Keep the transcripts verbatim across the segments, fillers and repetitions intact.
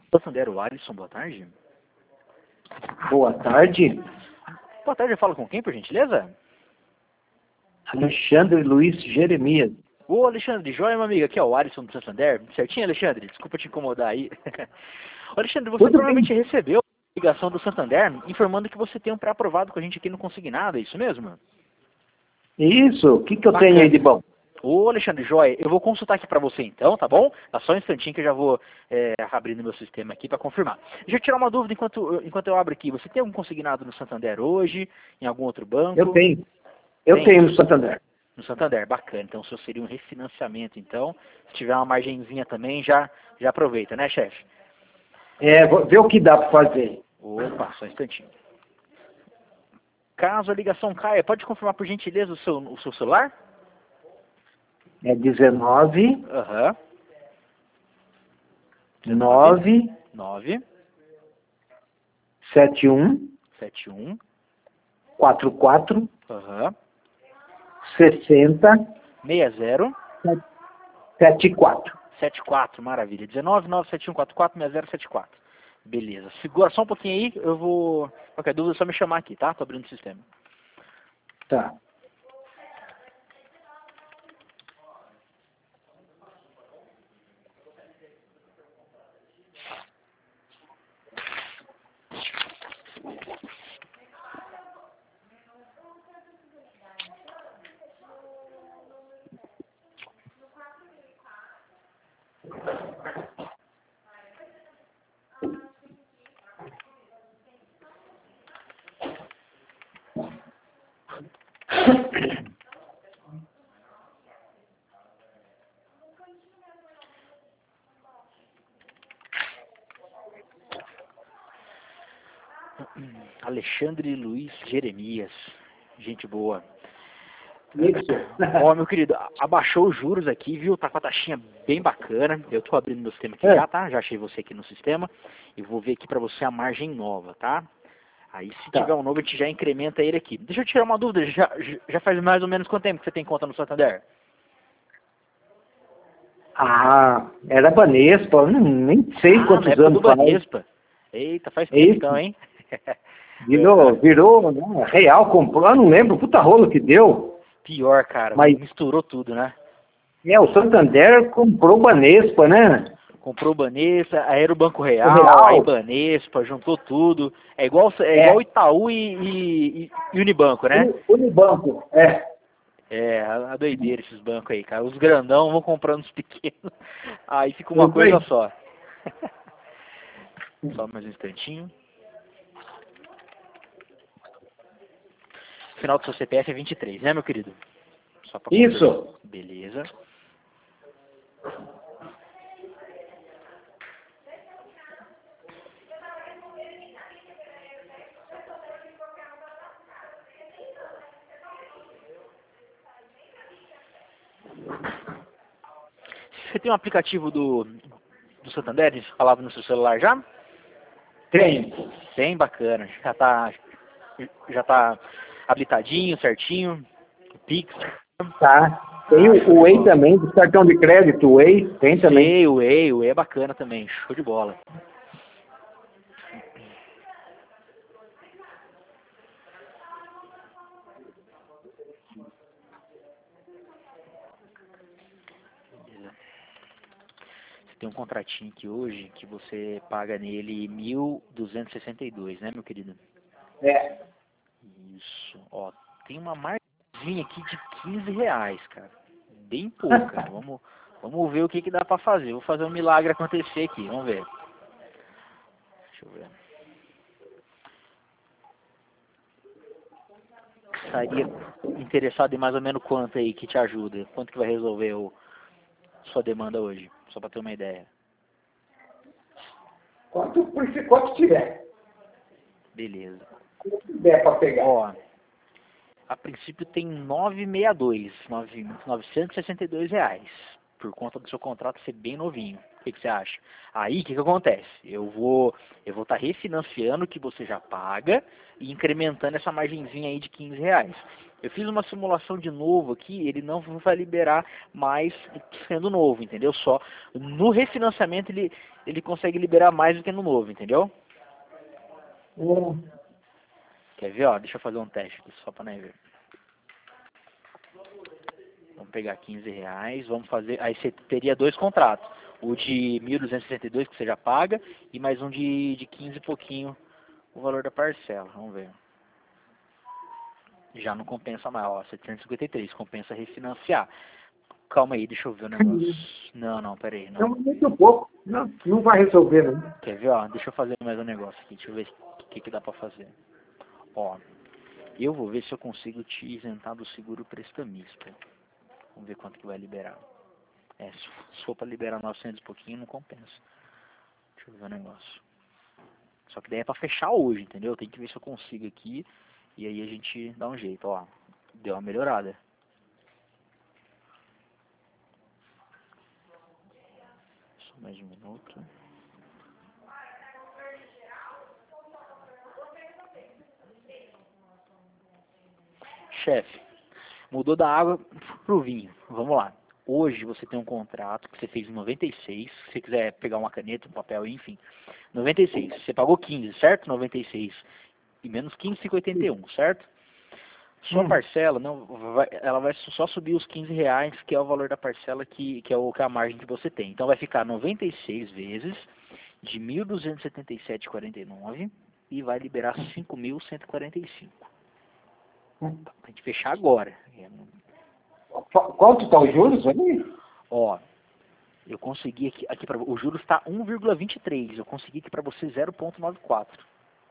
Santander, o Alisson, boa tarde. Boa tarde. Boa tarde, eu falo com quem, por gentileza? Alexandre Luiz Jeremias. Ô, Alexandre, joia, meu amigo, aqui é o Alisson do Santander. Certinho, Alexandre? Desculpa te incomodar aí. Ô, Alexandre, você Tudo provavelmente bem. recebeu a ligação do Santander informando que você tem um pré-aprovado com a gente aqui no Consignado, é isso mesmo? Isso, o que, que eu Bacana. tenho aí de bom? Ô, Alexandre, joia, eu vou consultar aqui para você então, tá bom? Tá só um instantinho que eu já vou é, abrindo meu sistema aqui para confirmar. Deixa eu tirar uma dúvida enquanto, enquanto eu abro aqui. Você tem algum consignado no Santander hoje? Em algum outro banco? Eu tenho. Eu Tem? tenho no Santander. No Santander, bacana. Então, o seu seria um refinanciamento, então. Se tiver uma margenzinha também, já, já aproveita, né, chefe? É, vou ver o que dá para fazer. Opa, só um instantinho. Caso a ligação caia, pode confirmar por gentileza o seu, o seu celular? É dezenove, Aham. nove, nove sete um, sete um. quatro quatro, Aham. sessenta, seis zero sete quatro. sete quatro, maravilha. dezenove, nove sete um, quatro quatro, seis zero sete quatro. Beleza. Segura só um pouquinho aí, eu vou... Qualquer dúvida é só me chamar aqui, tá? Tô abrindo o sistema. Tá. Alexandre Luiz Jeremias. Gente boa. Isso. Ó, meu querido, abaixou os juros aqui, viu? Tá com a taxinha bem bacana. Eu tô abrindo meu sistema aqui É. já, tá? Já achei você aqui no sistema. E vou ver aqui pra você a margem nova, tá? Aí se Tá. tiver um novo, a gente já incrementa ele aqui. Deixa eu tirar uma dúvida. Já, já faz mais ou menos quanto tempo que você tem conta no Santander? Ah, era Banespa, eu não, nem sei Ah, na quantos época do anos faz. Banespa. Eita, faz É tempo isso. então, hein? Virou, virou, né? Real, comprou, eu não lembro, puta rolo que deu. Pior, cara. Mas, Misturou tudo, né? é, o Santander comprou o Banespa, né? Comprou o Banespa, aí era o Banco O Real, aí Real. Banespa, juntou tudo. É igual, é É. igual Itaú e, e, e Unibanco, né? Uni- Unibanco, é. É, a, a doideira esses bancos aí, cara. Os grandão vão comprando os pequenos, aí fica uma Eu coisa sei. só. Só mais um instantinho. Final do seu C P F é vinte e três, né, meu querido? Só pra confirmar. Isso. Beleza. Você tem um aplicativo do, do Santander instalado no seu celular já? Tem. Bem bacana. Já tá, já tá habilitadinho, certinho. Pix. Tá. Tem Ah, o, show o de Way bola. também, do cartão de crédito, o Way, tem também. Sei, o Way, o Way é bacana também. Show de bola. Beleza. Você tem um contratinho aqui hoje que você paga nele mil duzentos e sessenta e dois, né, meu querido? É. Isso. Ó, tem uma margenzinha aqui de quinze reais, cara. Bem pouco, cara. Vamos, vamos ver o que, que dá pra fazer. Vou fazer um milagre acontecer aqui. Vamos ver. Deixa eu ver. Estaria interessado em mais ou menos quanto aí que te ajuda? Quanto que vai resolver o, sua demanda hoje? Só pra ter uma ideia. Quanto, quanto tiver. Beleza. Quanto der pra pegar. Ó, a princípio tem novecentos e sessenta e dois, novecentos e sessenta e dois reais, por conta do seu contrato ser bem novinho. O que, que você acha? Aí, o que, que acontece? Eu vou eu vou estar refinanciando o que você já paga e incrementando essa margenzinha aí de quinze reais. Eu fiz uma simulação de novo aqui, ele não vai liberar mais sendo novo, entendeu? Só no refinanciamento ele, ele consegue liberar mais do que no novo, entendeu? Hum. Quer ver, ó? Deixa eu fazer um teste aqui só pra nós ver. Vamos pegar quinze reais, vamos fazer... Aí você teria dois contratos. O de mil duzentos e sessenta e dois que você já paga e mais um de, de quinze e pouquinho o valor da parcela. Vamos ver. Já não compensa mais, ó, setecentos e cinquenta e três, compensa refinanciar. Calma aí, deixa eu ver o negócio. Não, não, pera aí, É não. muito pouco. Não, não vai resolver, não. Quer ver, ó, deixa eu fazer mais um negócio aqui, deixa eu ver o que, que dá pra fazer. Ó, eu vou ver se eu consigo te isentar do seguro prestamista. Vamos ver quanto que vai liberar. É, se for pra liberar novecentos e pouquinho, não compensa. Deixa eu ver o negócio. Só que daí é pra fechar hoje, entendeu? Tem que ver se eu consigo aqui. E aí a gente dá um jeito, ó. Deu uma melhorada. Só mais um minuto. Chefe, mudou da água pro vinho. Vamos lá. Hoje você tem um contrato que você fez em noventa e seis. Se você quiser pegar uma caneta, um papel, enfim. noventa e seis. Você pagou quinze, certo? noventa e seis. E menos quinze, fica oitenta e um, certo? Sua Hum. parcela, não, vai, ela vai só subir os quinze reais, que é o valor da parcela, que, que, é o, que é a margem que você tem. Então vai ficar noventa e seis vezes de mil duzentos e setenta e sete vírgula quarenta e nove e vai liberar cinco mil cento e quarenta e cinco. Tem que fechar agora. Qu- Quanto está os juros aí? Ó, eu consegui aqui, aqui para o juros está um vírgula vinte e três. Eu consegui aqui para você zero vírgula noventa e quatro.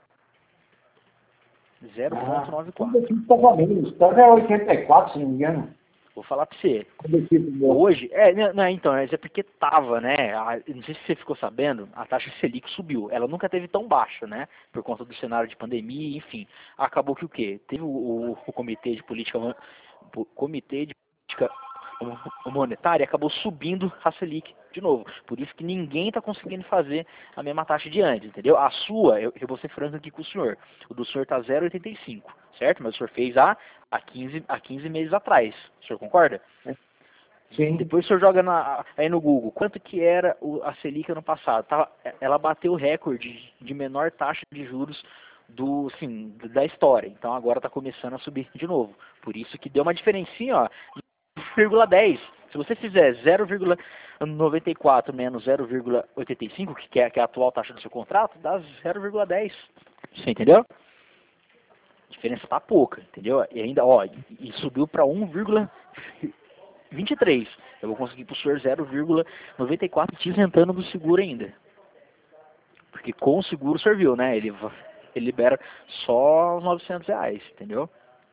zero vírgula noventa e quatro. Estava menos. Estava é oitenta e quatro, se não me engano. Vou falar para você. Hoje. Hoje, é, não, não, então, é porque tava, né? A, não sei se você ficou sabendo, a taxa Selic subiu. Ela nunca teve tão baixa, né? Por conta do cenário de pandemia, enfim. Acabou que o quê? Teve o, o, o comitê de política, o comitê de política monetária acabou subindo a Selic de novo. Por isso que ninguém está conseguindo fazer a mesma taxa de antes, entendeu? A sua, eu, eu vou ser franco aqui com o senhor. O do senhor está zero vírgula oitenta e cinco, certo? Mas o senhor fez há, há, quinze, há quinze meses atrás. O senhor concorda? Sim. Depois o senhor joga na, aí no Google, quanto que era o, a Selic ano passado? Tava, ela bateu o recorde de menor taxa de juros do, assim, da história. Então agora está começando a subir de novo. Por isso que deu uma diferencinha, ó, zero vírgula dez. Se você fizer zero vírgula noventa e quatro menos zero vírgula oitenta e cinco, que é, que é a atual taxa do seu contrato, dá zero vírgula dez. Você entendeu? A diferença tá pouca, entendeu? E ainda, ó, e, e subiu para um vírgula vinte e três. Eu vou conseguir pro senhor zero vírgula noventa e quatro te isentando do seguro ainda. Porque com o seguro serviu, né? Ele, ele libera só os novecentos reais, entendeu?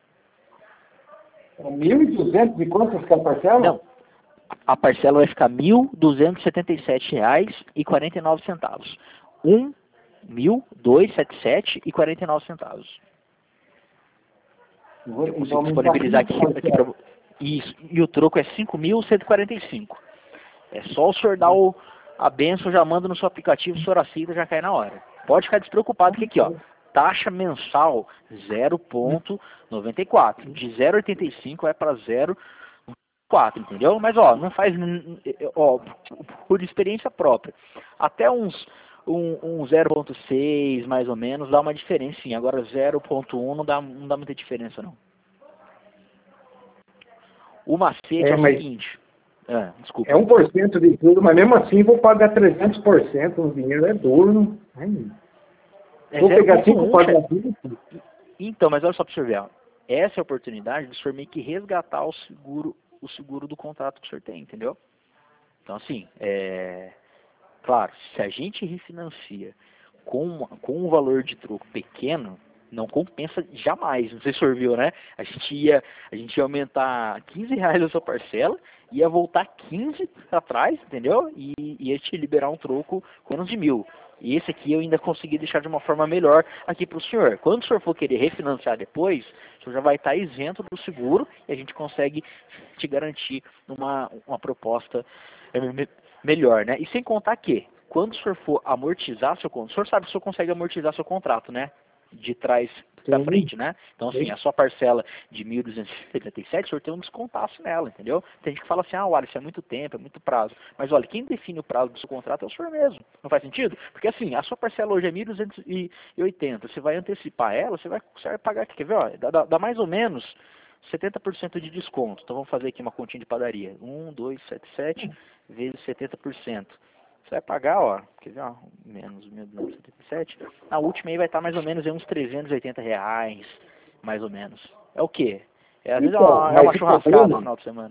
mil e duzentos e quantos que é a parcela? Não. A parcela vai ficar mil duzentos e setenta e sete reais e quarenta e nove centavos. um mil duzentos e setenta e sete e quarenta e nove centavos. Eu consigo disponibilizar aqui, aqui para isso. E o troco é cinco mil cento e quarenta e cinco. É só o senhor dar o, a benção, já manda no seu aplicativo, o senhor aceita, já cai na hora. Pode ficar despreocupado que aqui, ó, taxa mensal zero vírgula noventa e quatro. De zero vírgula oitenta e cinco vai para zero vírgula quatro, entendeu? Mas, ó, não faz, ó, por experiência própria. Até uns um, um zero vírgula seis, mais ou menos, dá uma diferencinha. Agora zero vírgula um não dá, não dá muita diferença, não. O macete é, É, o mas seguinte. Ah, desculpa. é um por cento de tudo, mas mesmo assim vou pagar trezentos por cento no dinheiro, é duro, não? Ai, É vou pegar cinco zero vírgula um, pagamentos. Então, mas olha só para o senhor ver. Ó. Essa é a oportunidade do senhor meio que resgatar o seguro, o seguro do contrato que o senhor tem, entendeu? Então, assim, é... claro, se a gente refinancia com, com um valor de troco pequeno, não compensa jamais. Não sei se o senhor viu, né? A gente ia, a gente ia aumentar quinze reais a sua parcela, ia voltar quinze atrás, entendeu? E ia te liberar um troco com menos de mil. E esse aqui eu ainda consegui deixar de uma forma melhor aqui para o senhor. Quando o senhor for querer refinanciar depois, o senhor já vai estar isento do seguro e a gente consegue te garantir uma, uma proposta melhor, né? E sem contar que, quando o senhor for amortizar seu contrato, o senhor sabe que o senhor consegue amortizar seu contrato, né? de trás para Sim. frente, né? Então, assim, Sim. a sua parcela de mil duzentos e setenta e sete, o senhor tem um descontaço nela, entendeu? Tem gente que fala assim, ah, olha, isso é muito tempo, é muito prazo. Mas, olha, quem define o prazo do seu contrato é o senhor mesmo. Não faz sentido? Porque, assim, a sua parcela hoje é mil duzentos e oitenta. Você vai antecipar ela, você vai, você vai pagar aqui, quer ver? Ó, dá, dá mais ou menos setenta por cento de desconto. Então, vamos fazer aqui uma continha de padaria. um, dois, sete, sete vezes setenta por cento. Você vai pagar, ó, quer ver, ó, menos mil duzentos e setenta e sete. A última aí vai estar mais ou menos em uns trezentos e oitenta reais, mais ou menos. É o quê? É, às vezes é Então, uma, é mas uma o churrascada no problema, final de semana.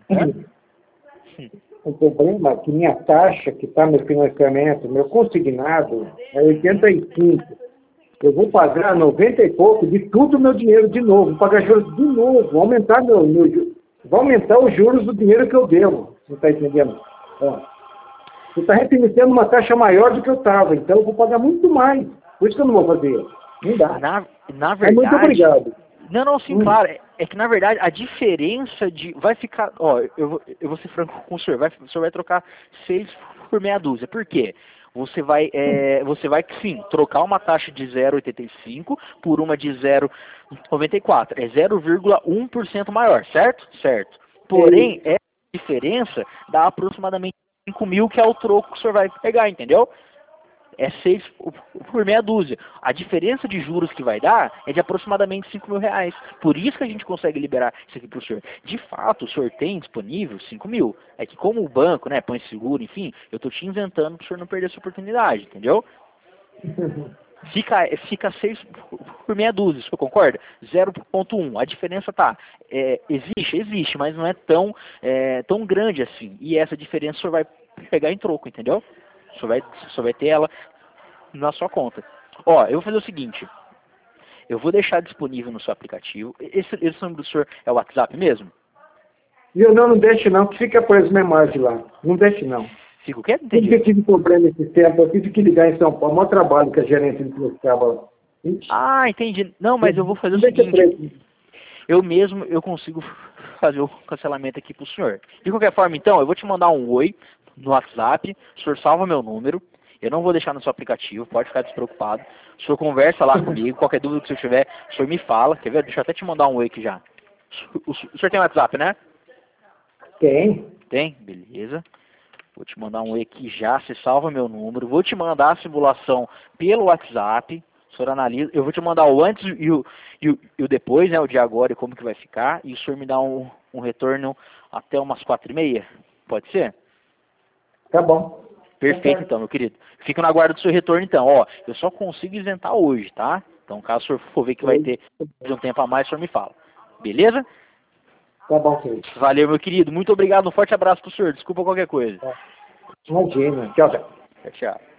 É? o problema é que minha taxa que está no financiamento, meu consignado, é oitenta e cinco. Eu vou pagar noventa e pouco de tudo o meu dinheiro de novo, vou pagar juros de novo, vou aumentar meu, meu ju- vou aumentar os juros do dinheiro que eu devo. Você está entendendo? Ó. Você está refinanciando uma taxa maior do que eu estava, então eu vou pagar muito mais. Por isso que eu não vou fazer. Não dá. Na, na É muito verdade... obrigado. Não, não, sim, Hum. claro. É, é que, na verdade, a diferença de... Vai ficar... Ó, eu, vou- eu vou ser franco com o senhor. Vai, o senhor vai trocar seis por meia dúzia. Por quê? Você vai, é, você vai, sim, trocar uma taxa de zero vírgula oitenta e cinco por uma de zero vírgula noventa e quatro. É zero vírgula um por cento maior, certo? Certo. Porém, essa diferença dá aproximadamente cinco mil, que é o troco que o senhor vai pegar, entendeu? É seis por meia dúzia. A diferença de juros que vai dar é de aproximadamente cinco mil reais. Por isso que a gente consegue liberar isso aqui para o senhor. De fato, o senhor tem disponível cinco mil. É que como o banco, né, põe seguro, enfim, eu estou te inventando para o senhor não perder essa oportunidade, entendeu? Fica, fica seis por meia dúzia, o senhor concorda? zero vírgula um. A diferença tá, é, existe, existe, mas não é tão, é, tão grande assim. E essa diferença o senhor vai pegar em troco, entendeu? O senhor vai, o senhor vai ter ela na sua conta. Ó, eu vou fazer o seguinte. Eu vou deixar disponível no seu aplicativo. Esse, esse número do senhor é o WhatsApp mesmo? Viu? Não, não deixe não, que fica preso memória lá. Não deixe não. Fica o quê? Não Tudo que entendi. eu tive problema esse tempo, eu tive que ligar em São Paulo. O maior trabalho que a gerente me estava. Ah, entendi. Não, mas eu vou fazer Não o deixa seguinte. preso. Eu mesmo, eu consigo fazer o cancelamento aqui pro senhor. De qualquer forma, então, eu vou te mandar um oi no WhatsApp. O senhor salva meu número. Eu não vou deixar no seu aplicativo, pode ficar despreocupado. O senhor conversa lá comigo, qualquer dúvida que o senhor tiver, o senhor me fala. Quer ver? Deixa eu até te mandar um oi aqui já. O, o senhor tem WhatsApp, né? Tem? Tem? Beleza. Vou te mandar um oi aqui já, você salva meu número. Vou te mandar a simulação pelo WhatsApp. O senhor analisa. Eu vou te mandar o antes e o, e o, e o depois, né? O de agora e como que vai ficar. E o senhor me dá um, um retorno até umas quatro e meia. Pode ser? Tá bom. Perfeito, então, meu querido. Fico na guarda do seu retorno, então. Ó, eu só consigo isentar hoje, tá? Então, caso o senhor for ver que vai ter um tempo a mais, o senhor me fala. Beleza? Tá bom, querido. Valeu, meu querido. Muito obrigado. Um forte abraço pro senhor. Desculpa qualquer coisa. Imagina. Tchau, tchau. Tchau, tchau.